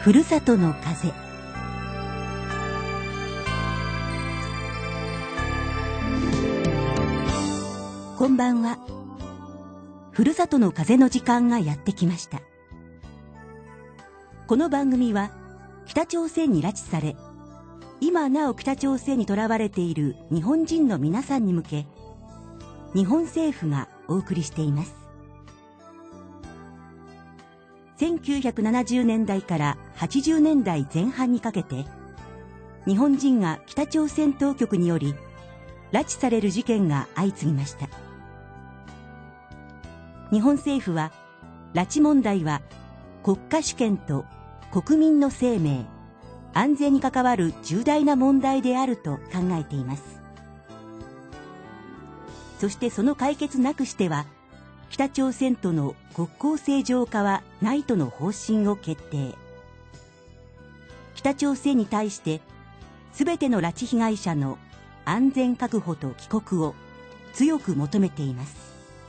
ふるさとの風。こんばんは。ふるさとの風の時間がやってきました。この番組は北朝鮮に拉致され、今なお北朝鮮にとらわれている日本人の皆さんに向け、日本政府がお送りしています。1970年代から80年代前半にかけて、日本人が北朝鮮当局により拉致される事件が相次ぎました。日本政府は、拉致問題は国家主権と国民の生命、安全に関わる重大な問題であると考えています。そしてその解決なくしては、北朝鮮との国交正常化はないとの方針を決定。北朝鮮に対してすべての拉致被害者の安全確保と帰国を強く求めています。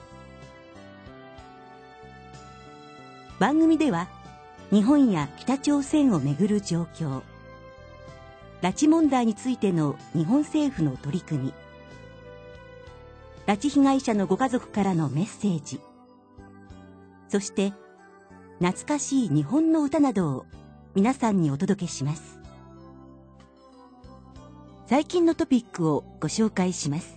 番組では日本や北朝鮮をめぐる状況、拉致問題についての日本政府の取り組み、拉致被害者のご家族からのメッセージ、そして懐かしい日本の歌などを皆さんにお届けします。最近のトピックをご紹介します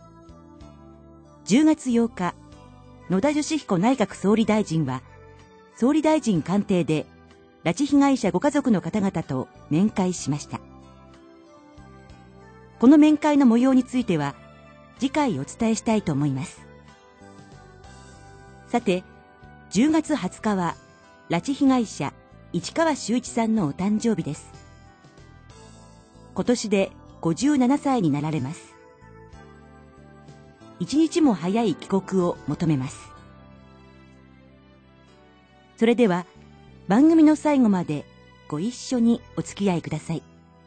。10月8日、野田佳彦内閣総理大臣は総理大臣官邸で拉致被害者ご家族の方々と面会しました。この面会の模様については次回お伝えしたいと思います。さて、10月20日は拉致被害者市川修一さんのお誕生日です。今年で57歳になられます。一日も早い帰国を求めます。それでは番組の最後までご一緒にお付き合いください。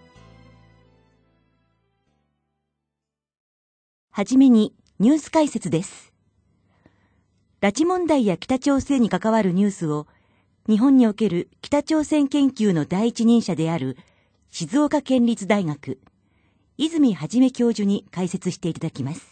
はじめにニュース解説です。拉致問題や北朝鮮に関わるニュースを日本における北朝鮮研究の第一人者である静岡県立大学泉元教授に解説していただきます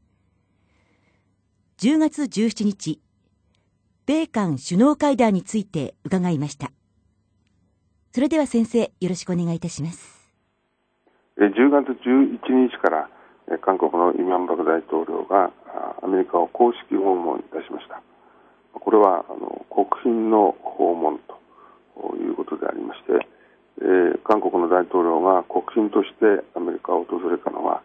。10月17日、米韓首脳会談について伺いました。それでは先生、よろしくお願いいたします。 10月11日から韓国のイ・ミャンバク大統領がアメリカを公式訪問いたしました。これは国賓の訪問ということでありまして、韓国の大統領が国賓としてアメリカを訪れたのは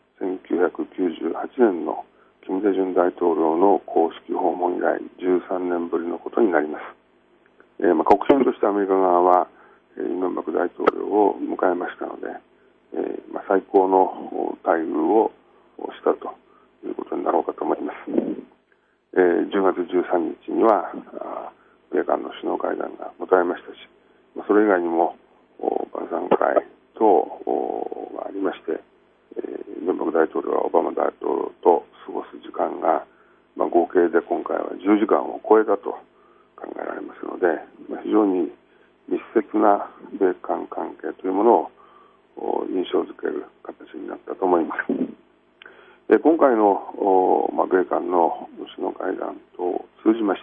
1998年の金大中大統領の公式訪問以来13年ぶりのことになります。国賓としてアメリカ側はイ・ミャンバク大統領を迎えましたので、最高の待遇をしたということになろうかと思います。10月13日には米韓の首脳会談が持たれましたし、それ以外にも晩餐会等がありまして、イ・ミャンバク大統領はオバマ大統領と過ごす時間が、合計で今回は10時間を超えたと考えられますので、非常に密接な米韓関係というものを印象づける形になったと思います。今回の米韓の首脳会談等を通じまして、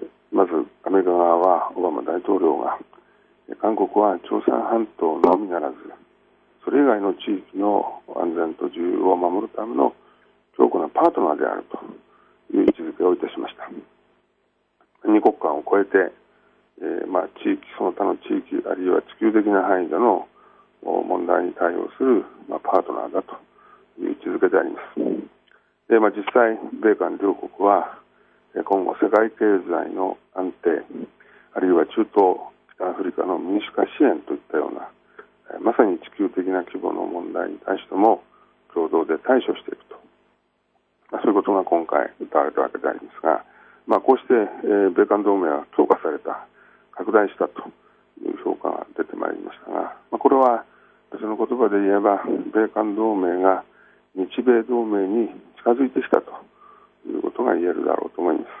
まずアメリカ側はオバマ大統領が韓国は朝鮮半島のみならずそれ以外の地域の安全と自由を守るための強固なパートナーであるという位置づけをいたしました。二国間を超えて、地域その他の地域あるいは地球的な範囲での問題に対応する、パートナーだという位置づけであります。実際米韓両国は今後世界経済の安定あるいは中東北アフリカの民主化支援といったようなまさに地球的な規模の問題に対しても共同で対処していくと、そういうことが今回謳われたわけでありますが、こうして米韓同盟は強化された拡大したという評価が出てまいりましたが、これは別の言葉で言えば米韓同盟が日米同盟に近づいてきたということが言えるだろうと思います。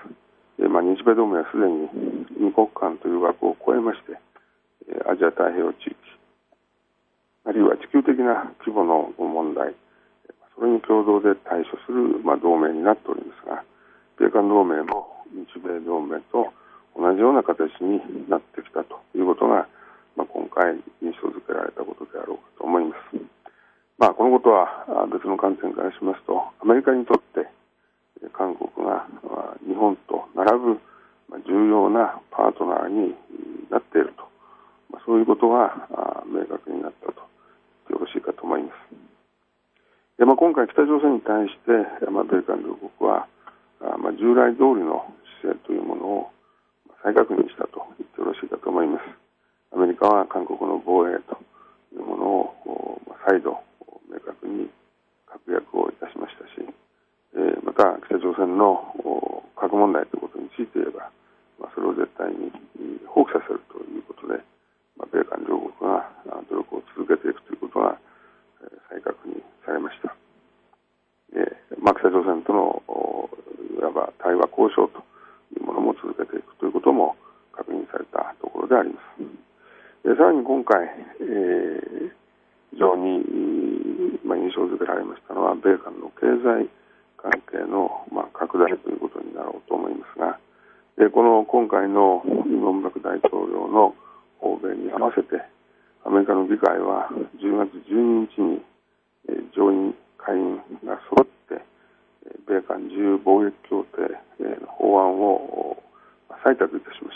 日米同盟はすでに2国間という枠を超えまして、アジア太平洋地域、あるいは地球的な規模の問題、それに共同で対処する、同盟になっておりますが、米韓同盟も日米同盟と同じような形になってきたということが、今回印象づけられたことであろうかと思います。このことは別の観点からしますと、アメリカにとって韓国が日本と並ぶ重要なパートナーになっていると、そういうことが明確になったとよろしいかと思います。で、今回北朝鮮に対して米韓両国は従来通りの姿勢というものを再確認したと言ってよろしいかと思います。アメリカは韓国の防衛というものを再度明確に確約をいたしましたし、また北朝鮮の核問題ということについて言えば、それを絶対に放棄させるということで、米韓両国が努力を続けていくということが再確認されました。北朝鮮とのいわば対話交渉というものも続けていくということも確認されたところであります。さらに今回、非常に印象づけられましたのは、米韓の経済関係の拡大ということになろうと思いますが、今回のイ・ミョンバク大統領の訪米に合わせて、アメリカの議会は10月12日に上院下院が揃って米韓自由貿易協定の法案を採択いたしました。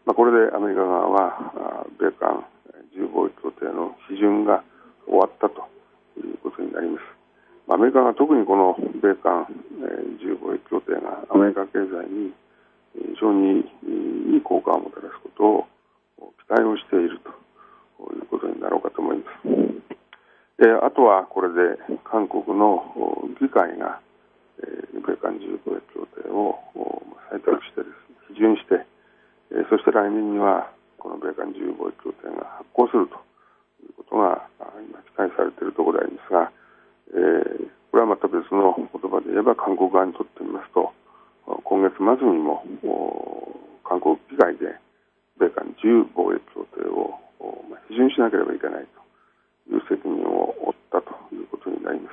これでアメリカ側は米韓自由貿易協定の批准が終わったということになります。アメリカが特にこの米韓自由貿易協定がアメリカ経済に非常にいい効果をもたらすことを期待をしているということになろうかと思います。あとはこれで韓国の議会が米韓自由貿易協定を採択して批准して、そして来年にはこの米韓自由貿易協定が発効するということが今期待されているところでありますが、これはまた別の言葉で言えば、韓国側にとってみますと、今月末にも韓国議会で米韓自由貿易協定を批准しなければいけないという責任を負ったということになります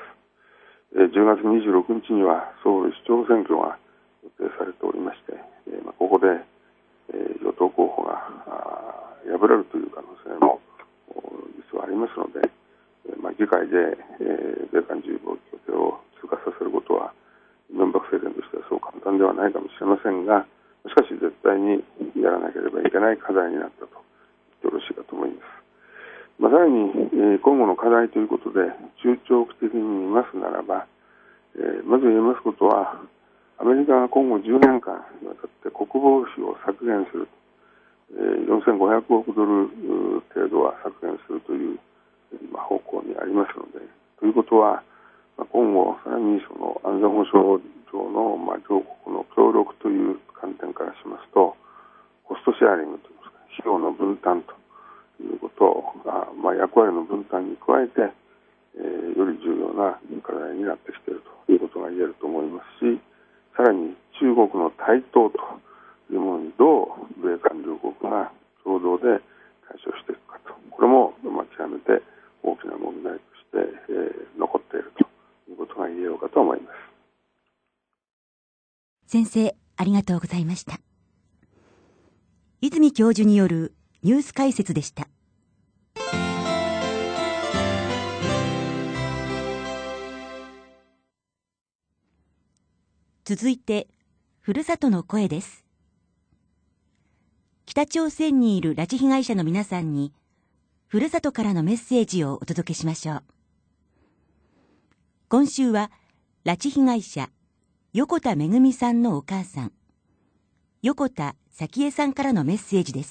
。10月26日にはソウル市長選挙が予定されておりまして、ここで与党候補が敗れるという可能性も実はありますので、議会で米韓自由貿易協定を通過させることはイ・ミョンバク政権としてはそう簡単ではないかもしれませんが、しかし絶対にやらなければいけない課題になったとよろしいかと思います。さらに今後の課題ということで中長期的に見ますならば、まず言えますことは、アメリカが今後10年間にわたって国防費を削減する、4500億ドル程度は削減するという方向にありますので、ということは今後さらにその安全保障上の両国の協力という観点からしますと、コストシェアリングといいますか、費用の分担ということが、役割の分担に加えて、より重要な課題になってきているということが言えると思いますし、さらに中国の台頭というものにどう米韓両国が共同で対処していくかと、これも極めて大きな問題として、残っているということが言えようかと思います。 先生、ありがとうございました。泉教授によるニュース解説でした。続いて、ふるさとの声です。北朝鮮にいる拉致被害者の皆さんに、ふるさとからのメッセージをお届けしましょう。今週は、拉致被害者、横田めぐみさんのお母さん、横田早紀江さんからのメッセージです。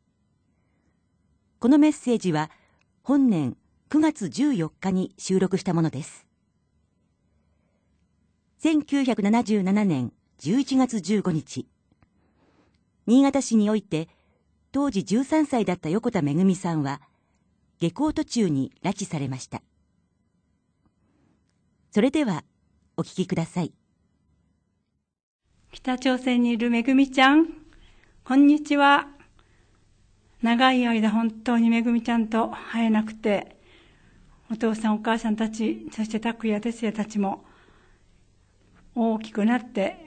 このメッセージは、本年9月14日に収録したものです。1977年11月15日、新潟市において、当時13歳だった横田めぐみさんは、下校途中に拉致されました。それでは、お聞きください。 北朝鮮にいるめぐみちゃん、こんにちは。長い間本当にめぐみちゃんと会えなくて、お父さんお母さんたち、そして拓也哲也たちも大きくなって、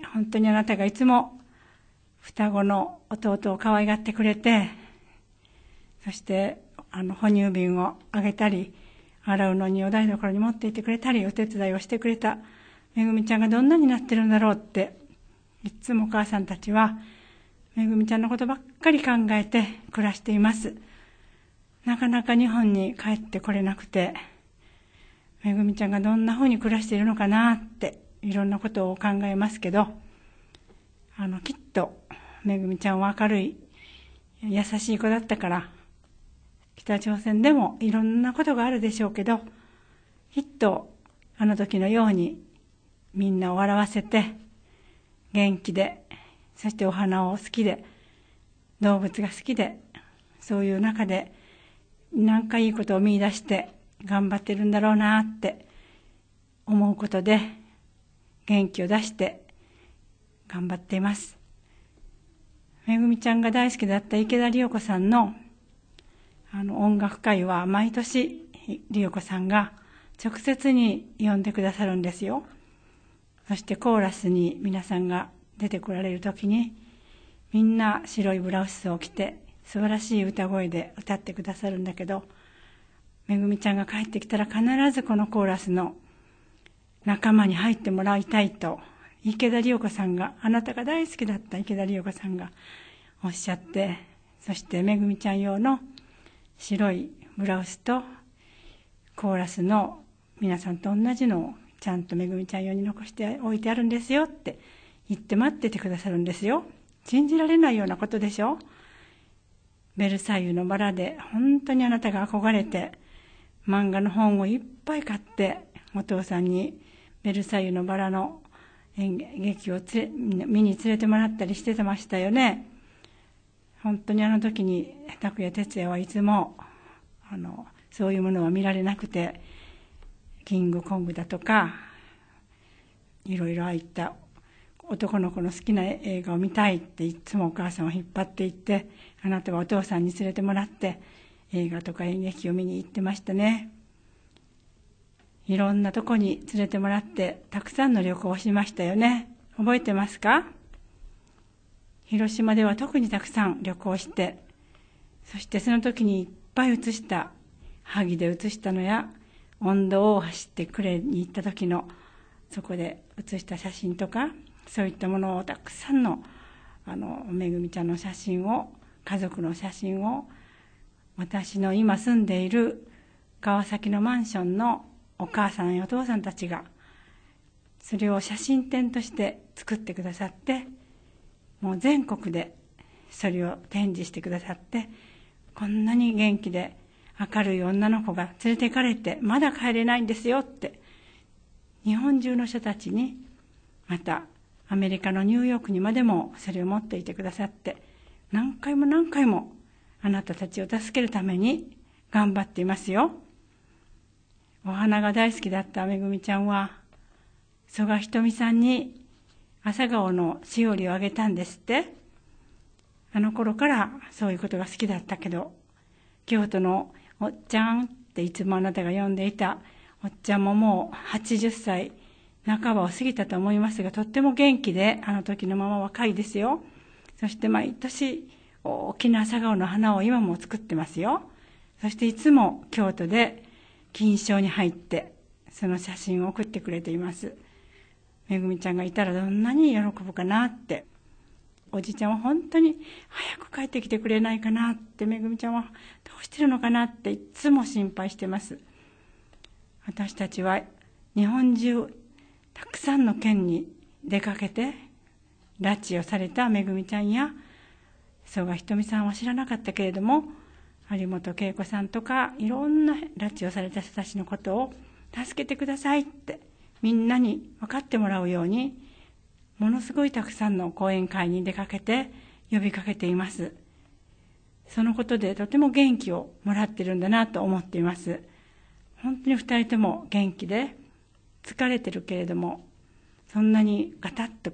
本当にあなたがいつも双子の弟を可愛がってくれて、そして哺乳瓶をあげたり、洗うのにお台所に持っていってくれたり、お手伝いをしてくれためぐみちゃんがどんなになってるんだろうって、いつもお母さんたちはめぐみちゃんのことばっかり考えて暮らしています。なかなか日本に帰ってこれなくて、めぐみちゃんがどんな風に暮らしているのかなっていろんなことを考えますけど、きっとめぐみちゃんは明るい優しい子だったから、北朝鮮でもいろんなことがあるでしょうけど、きっとあの時のようにみんなを笑わせて元気で、そしてお花を好きで、動物が好きで、そういう中で何かいいことを見出して頑張ってるんだろうなって思うことで、元気を出して頑張っています。めぐみちゃんが大好きだった池田理代子さんの音楽会は毎年理代子さんが直接に呼んでくださるんですよ。そしてコーラスに皆さんが出てこられるときに、みんな白いブラウスを着て素晴らしい歌声で歌ってくださるんだけど、めぐみちゃんが帰ってきたら必ずこのコーラスの仲間に入ってもらいたいと、池田理代子さんが、あなたが大好きだった池田理代子さんがおっしゃって、そしてめぐみちゃん用の白いブラウスとコーラスの皆さんと同じのをちゃんとめぐみちゃん用に残しておいてあるんですよって言って待っててくださるんですよ。信じられないようなことでしょ。ベルサイユのバラで本当にあなたが憧れて、漫画の本をいっぱい買ってお父さんにベルサイユのバラの演劇を見に連れてもらったりしてましたよね。本当にあの時に拓也哲也はいつもそういうものは見られなくて、キングコングだとかいろいろああいった男の子の好きな映画を見たいっていつもお母さんを引っ張っていって、あなたはお父さんに連れてもらって映画とか演劇を見に行ってましたね。いろんなとこに連れてもらってたくさんの旅行をしましたよね。覚えてますか？広島では特にたくさん旅行して、そしてその時にいっぱい写した萩で写したのや、温度を走って呉に行った時のそこで写した写真とか、そういったものをたくさんのめぐみちゃんの写真を、家族の写真を、私の今住んでいる川崎のマンションのお母さんやお父さんたちがそれを写真展として作ってくださって、もう全国でそれを展示してくださって、こんなに元気で明るい女の子が連れて行かれてまだ帰れないんですよって日本中の人たちに、またアメリカのニューヨークにまでもそれを持っていてくださって、何回も何回もあなたたちを助けるために頑張っていますよ。お花が大好きだっためぐみちゃんは曽我ひとみさんに朝顔のしおりをあげたんですって。あの頃からそういうことが好きだったけど、京都のおっちゃんっていつもあなたが呼んでいたおっちゃんももう80歳半ばを過ぎたと思いますが、とっても元気で、あの時のまま若いですよ。そして毎年大きな朝顔の花を今も作ってますよ。そしていつも京都で金賞に入ってその写真を送ってくれています。めぐみちゃんがいたらどんなに喜ぶかなって、おじちゃんは本当に早く帰ってきてくれないかなって、めぐみちゃんはどうしてるのかなっていつも心配してます。私たちは日本中たくさんの県に出かけて拉致をされためぐみちゃんや曽我ひとみさんは知らなかったけれども、有本恵子さんとかいろんな拉致をされた人たちのことを助けてくださいってみんなに分かってもらうように、ものすごいたくさんの講演会に出かけて呼びかけています。そのことでとても元気をもらってるんだなと思っています。本当に2人とも元気で疲れてるけれども、そんなにガタッと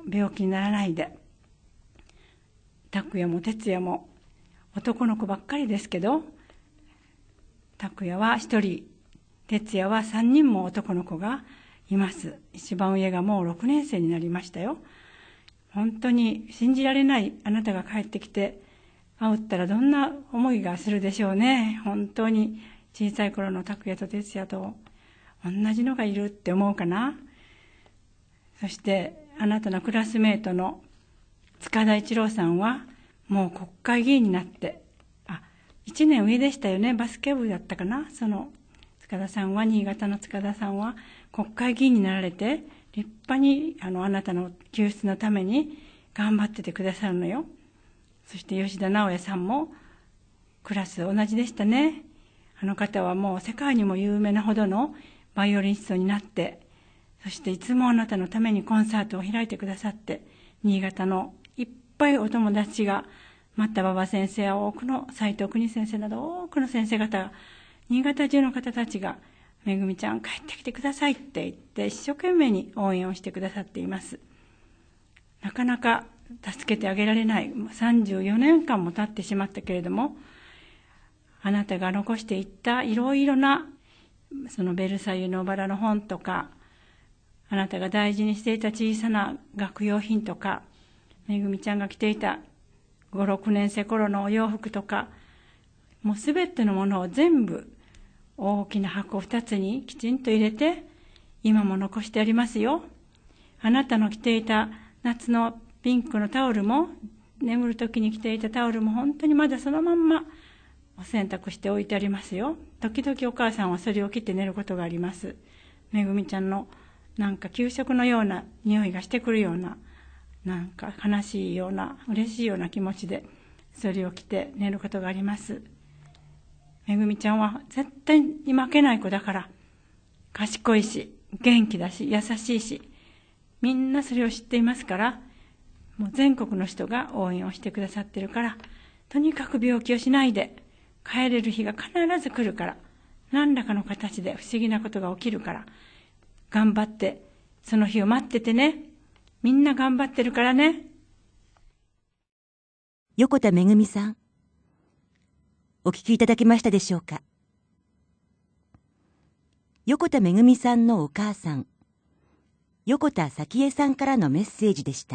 病気にならないで。拓也も哲也も男の子ばっかりですけど、拓也は1人、哲也は3人も男の子がいます。一番上がもう6年生になりましたよ。本当に信じられない。あなたが帰ってきて会ったらどんな思いがするでしょうね。本当に小さい頃の拓也と哲也と同じのがいるって思うかな。そしてあなたのクラスメートの塚田一郎さんはもう国会議員になって、1年上でしたよね。バスケ部だったかな。その塚田さんは、新潟の塚田さんは国会議員になられて、立派にあなたの救出のために頑張っててくださるのよ。そして吉田直也さんもクラス同じでしたね。あの方はもう世界にも有名なほどのバイオリニストになって、そしていつもあなたのためにコンサートを開いてくださって、新潟のいっぱいお友達が、また馬場先生や多くの斉藤邦先生など多くの先生方が、新潟中の方たちが、めぐみちゃん帰ってきてくださいって言って一生懸命に応援をしてくださっています。なかなか助けてあげられない。34年間も経ってしまったけれども、あなたが残していったいろいろな、そのベルサイユのバラの本とか、あなたが大事にしていた小さな学用品とか、めぐみちゃんが着ていた5、6年生頃のお洋服とか、もうすべてのものを全部大きな箱2つにきちんと入れて、今も残してありますよ。あなたの着ていた夏のピンクのタオルも、眠る時に着ていたタオルも本当にまだそのまんまお洗濯して置いてありますよ。時々お母さんはそれを着て寝ることがあります。めぐみちゃんのなんか給食のような匂いがしてくるような、なんか悲しいような嬉しいような気持ちでそれを着て寝ることがあります。めぐみちゃんは絶対に負けない子だから、賢いし元気だし優しいし、みんなそれを知っていますから、もう全国の人が応援をしてくださってるから、とにかく病気をしないで帰れる日が必ず来るから、何らかの形で不思議なことが起きるから、頑張ってその日を待っててね。みんな頑張ってるからね。 横田めぐみさん、お聞きいただけましたでしょうか。横田めぐみさんのお母さん、横田早紀江さんからのメッセージでした。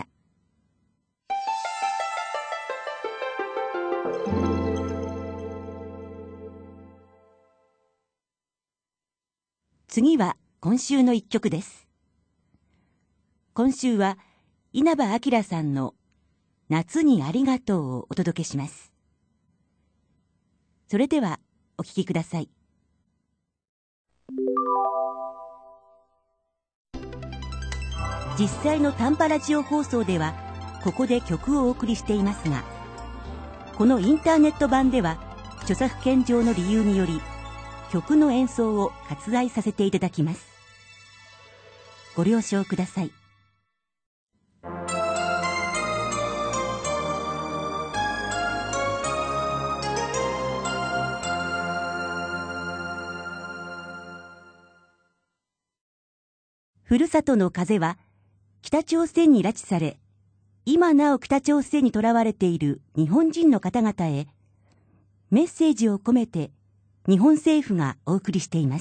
次は今週の一曲です。今週は稲葉陽さんの夏にありがとうをお届けします。それではお聴きください。実際の短波ラジオ放送ではここで曲をお送りしていますが、このインターネット版では著作権上の理由により曲の演奏を割愛させていただきます。ご了承ください。ふるさとの風は北朝鮮に拉致され、今なお北朝鮮に囚われている日本人の方々へメッセージを込めて日本政府がお送りしています。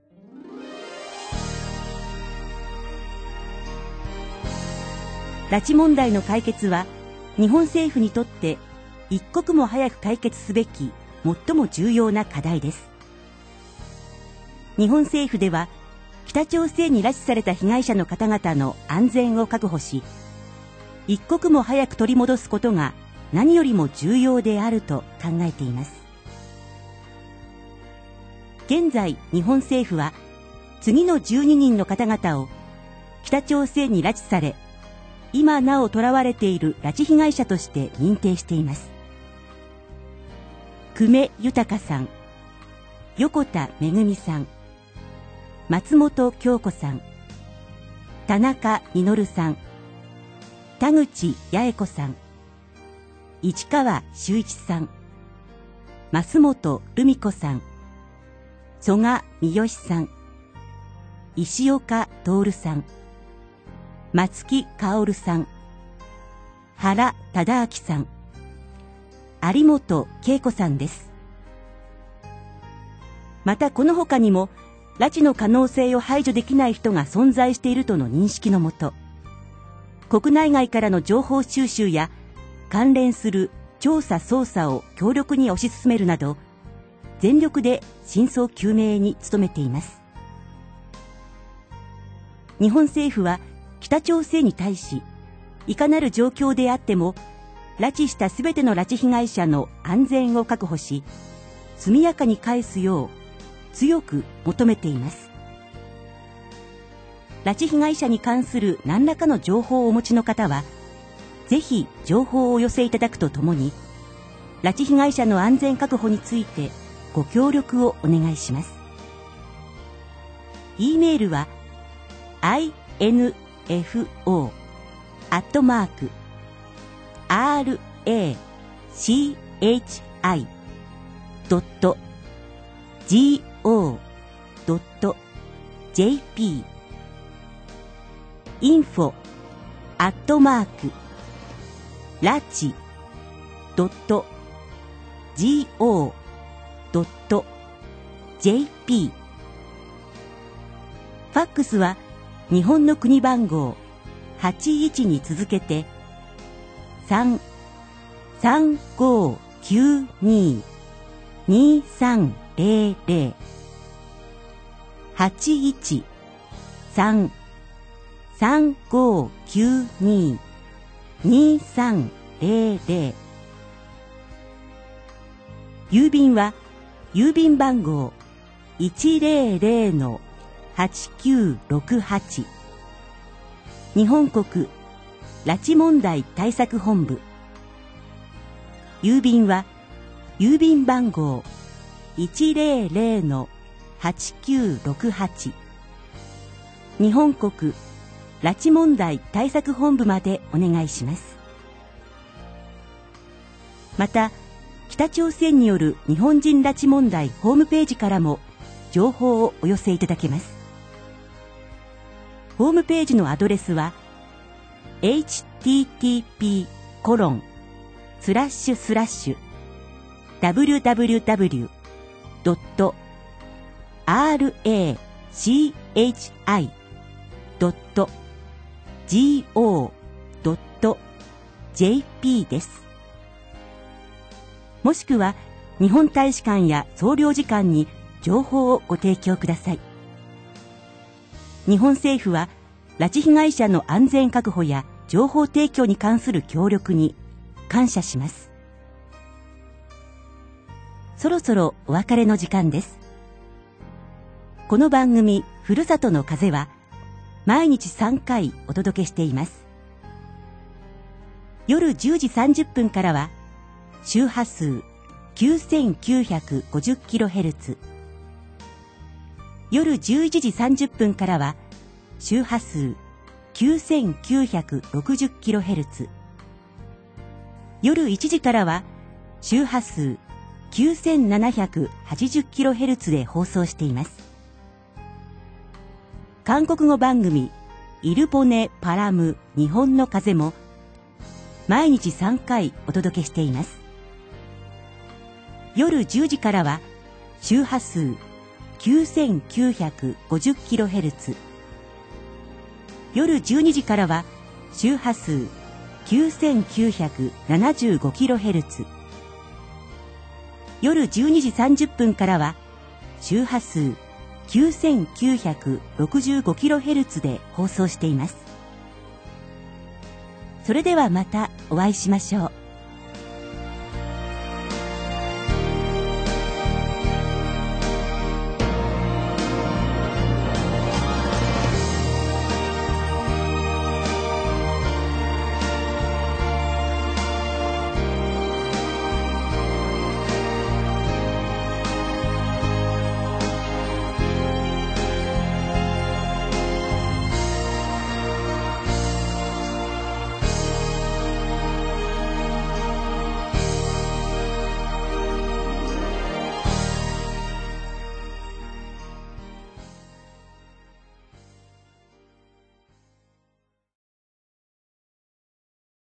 拉致問題の解決は日本政府にとって一刻も早く解決すべき最も重要な課題です。日本政府では北朝鮮に拉致された被害者の方々の安全を確保し、一刻も早く取り戻すことが何よりも重要であると考えています。現在、日本政府は次の12人の方々を北朝鮮に拉致され、今なお囚われている拉致被害者として認定しています。久米豊さん、横田めぐみさん、松本京子さん、田中実さん、田口八重子さん、市川修一さん、増本留美子さん、曽我三好さん、石岡徹さん、 松木薫さん、原忠明さん、有本恵子さんです。またこの他にも、拉致の可能性を排除できない人が存在しているとの認識のもと、国内外からの情報収集や関連する調査捜査を強力に推し進めるなど、全力で真相究明に努めています。日本政府は北朝鮮に対し、いかなる状況であっても、拉致したすべての拉致被害者の安全を確保し、速やかに返すよう強く求めています。拉致被害者に関する何らかの情報をお持ちの方は、ぜひ情報をお寄せいただくとともに、拉致被害者の安全確保についてご協力をお願いします。e メールは info@rachi.go.jp info@rachi.go.jp ファックスは日本の国番号81に続けて 3-3592-2300 81-3592-2300 郵便は郵便番号 100-8968 日本国拉致問題対策本部。郵便は郵便番号 100-8968 日本国拉致問題対策本部までお願いします。また、北朝鮮による日本人拉致問題ホームページからも情報をお寄せいただけます。ホームページのアドレスは www.rachi.go.jp です。もしくは日本大使館や総領事館に情報をご提供ください。日本政府は拉致被害者の安全確保や情報提供に関する協力に感謝します。そろそろお別れの時間です。この番組ふるさとの風は毎日3回お届けしています。夜10時30分からは周波数 9950kHz、夜11時30分からは周波数 9960kHz、夜1時からは周波数 9780kHz で放送しています。韓国語番組イルボネ・パラム日本の風も毎日3回お届けしています。夜10時からは周波数 9950kHz、夜12時からは周波数 9975kHz、夜12時30分からは周波数 9965kHz で放送しています。それではまたお会いしましょう。